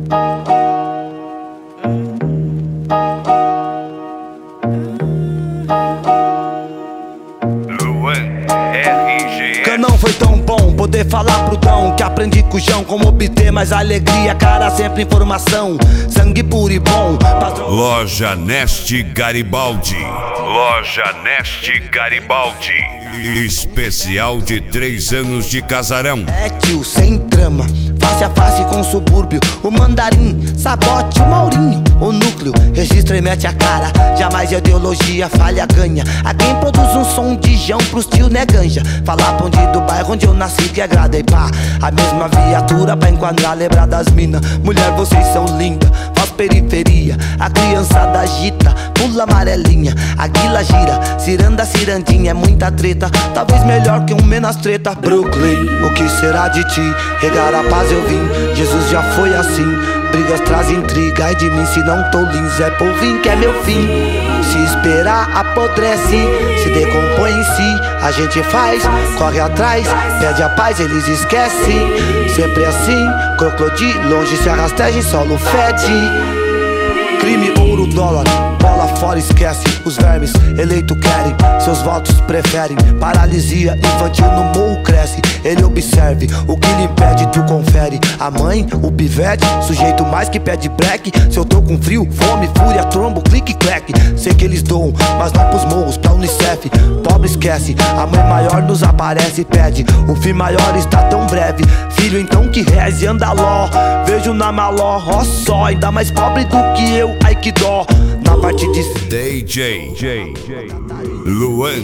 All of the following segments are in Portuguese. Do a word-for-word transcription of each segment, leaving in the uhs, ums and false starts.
Não foi tão bom poder falar pro Dão que aprendi com o João como obter mais alegria, cara, sempre informação, sangue puro e bom. Padrão... Loja Neste Garibaldi. Loja Neste Garibaldi. Especial de três anos de casarão. É tio, sem trama, face a face com o subúrbio, o mandarim, sabote, o Maurinho, o núcleo, registra e mete a cara, jamais ideologia falha ganha. A quem produz um som de Jão pros tio né ganja, falar ponde do bairro onde eu nasci que agrada e pá, a mesma viatura pra enquadrar, lembrar das minas. Mulher, vocês são lindas, faz periferia, a criançada agita, pula amarelinha, a guila gira, ciranda, cirandinha, é muita treta, talvez melhor que um menos treta. Brooklyn, o que será de ti? Regar a paz eu vim, Jesus já foi assim, brigas traz intriga, ai de mim se não tô lindo, Zé Polvinho que é meu fim. Se esperar apodrece, se decompõe em si, a gente faz, corre atrás, pede a paz, eles esquecem. Sempre assim, crocodilo, longe se arrasteja em solo fede. Crime, ouro, dólar, bola fora, esquece. Os vermes, eleito querem, seus votos preferem. Paralisia infantil no morro cresce. Ele observe, o que lhe impede tu confere. A mãe, o pivete, sujeito mais que pede break. Se eu tô com frio, fome, fúria, trombo, clique, clack. Sei que eles doam, mas não pros morros, pra Unicef. Pobre esquece, a mãe maior nos aparece e pede. O fim maior está tão breve, filho então que reze, anda ló. Vejo na maló, ó só, ainda mais pobre do que eu, ai que dó. Na parte de D J Luan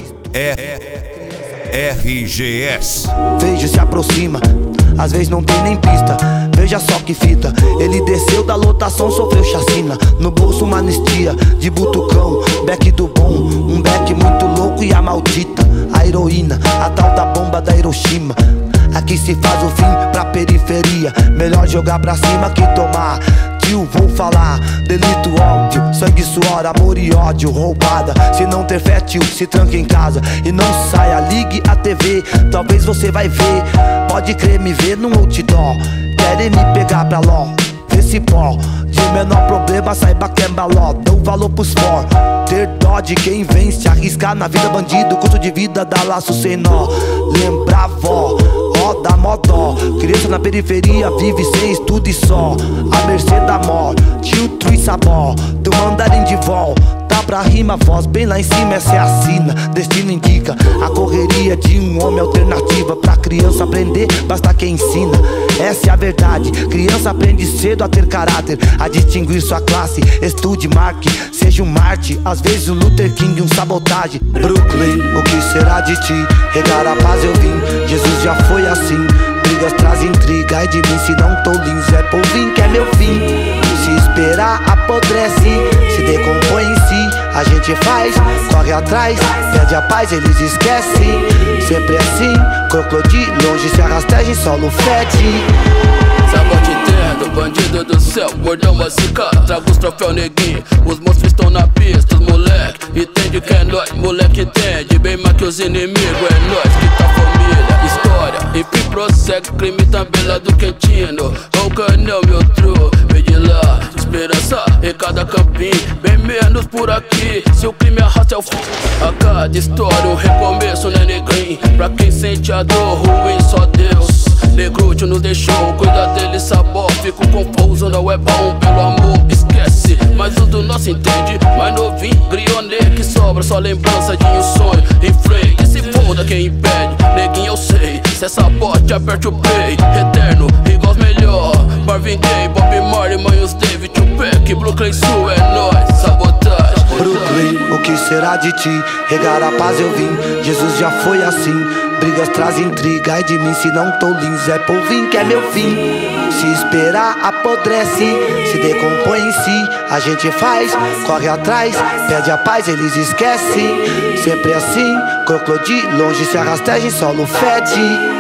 R G S. Vejo se aproxima, às vezes não tem nem pista. Veja só que fita, ele desceu da lotação, sofreu chacina. No bolso uma anistia, de butucão, beck do bom. Um beck muito louco e a maldita, a heroína, a tal da bomba da Hiroshima. Aqui se faz o fim pra periferia, melhor jogar pra cima que tomar. Tio, vou falar, delito óbvio, sangue, suor, amor e ódio, roubada. Se não ter fé, tio, se tranca em casa e não saia, ligue a T V, talvez você vai ver. Pode crer, me ver no outdoor, querem me pegar pra ló, vê se pó. De menor problema, saiba que é baló, dou valor pros for. Ter dó de quem vence, arriscar na vida bandido, custo de vida dá laço sem nó. Lembrar vó, ó da modó, criança na periferia vive sem estudo e só à mercê da mor, tio Trui Sabó, do mandarim de vol. Tá pra rima, voz bem lá em cima, essa é a sina. Destino indica a correria de um homem, alternativa pra criança aprender, basta quem ensina. Essa é a verdade, criança aprende cedo a ter caráter, a distinguir sua classe, estude, marque, seja um Marte, às vezes um Luther King, um sabotagem. Brooklyn, o que será de ti? Regar a paz eu vim, Jesus já foi assim, brigas traz intriga, ai de mim se não tô lindo, Zé Polvinho que é meu fim. Se esperar apodrece, se decompõe em si, a gente faz, corre atrás, pede a paz, eles esquecem. Sempre assim, crocodilo, longe se arrasteja em solo fede. Sabote entendo, bandido do céu, gordão básica, trago os troféus neguinho. Os monstros estão na pista, os moleque, entende que é nóis, moleque entende, bem mais que os inimigos, é nós que tá família, história, enfim prossegue, crime também lá do Quentino. O canel meu tru, vem de lá, esperança em cada campinho, bem menos por aqui, se o crime arrasta é o fim. A cada história um recomeço, né negrinho, pra quem sente a dor ruim só Deus. Negrúcio nos deixou, cuida dele, sabor, fico confuso, não é bom, pelo amor, esquece. Mas o do nosso entende, mais novinho, grionê que sobra, só lembrança de um sonho. Em freio, que se foda quem impede, neguinho eu sei, se é sabote, aperte o play. Eterno, igual os melhor, Marvin Gaye, Bob Marley, Manhos David, Tupac, Brooklyn Sul, é nóis, sabotagem. Brooklyn, o que será de ti? Regar a paz eu vim, Jesus já foi assim, brigas traz intriga, ai de mim se não tô lindo, Zé Polvinho que é meu fim. Se esperar apodrece, se decompõe em si, a gente faz, corre atrás, pede a paz, eles esquecem. Sempre assim, crocodilo, longe se arrasteja em solo fede.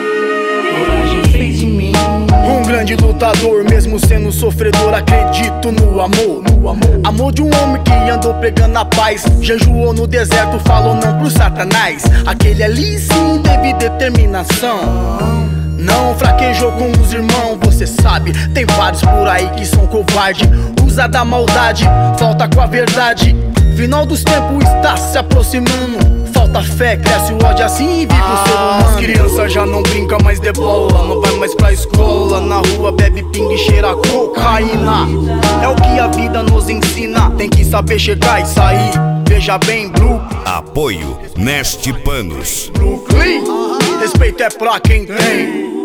Coragem fez de mim um grande lutador, mesmo sendo sofredor, acredito no amor, no amor. Amor de um homem que andou pregando a paz, jejuou no deserto, falou não pro satanás. Aquele ali sim teve determinação, Não fraquejou com os irmãos, você sabe. Tem vários por aí que são covarde, usa da maldade, falta com a verdade. Final dos tempos está se aproximando. Falta fé, cresce o ódio assim e vive ah, o ser humano. As crianças já não brincam mais de bola, não vai mais pra escola. Na rua bebe pinga e cheira cocaína. É o que a vida nos ensina, tem que saber chegar e sair. Veja bem, Blue. Apoio Neste Panos. Brooklyn, respeito é pra quem tem.